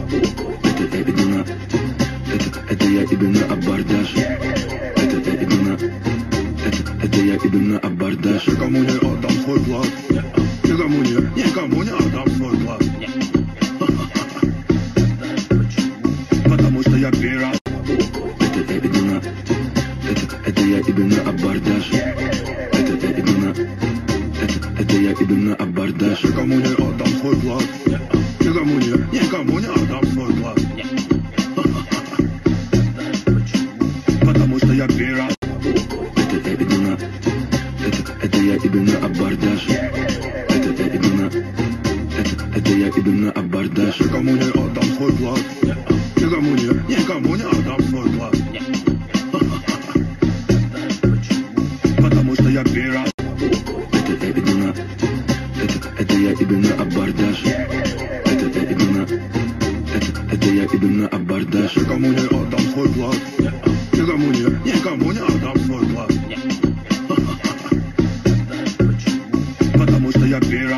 Это именно, это я именно абордаж. Это я именно абордаж. Никому не отдам свой глаз. Никому не отдам свой глаз. Потому что я пират. Это именно, это я именно абордаж. Это я именно абордаж. Никому не отдам свой глаз. Никому не отдам свой глаз. Потому что я пират. Это именно, это я именно абордаж. Это я именно абордаж. Никому не отдам свой глаз. Никому не отдам свой глаз. Потому что я пират. Это именно, это я именно абордаж. Это я именно абордаж. Никому не отдам свой глаз. Никому не отдам свой глаз. Потому что я пират.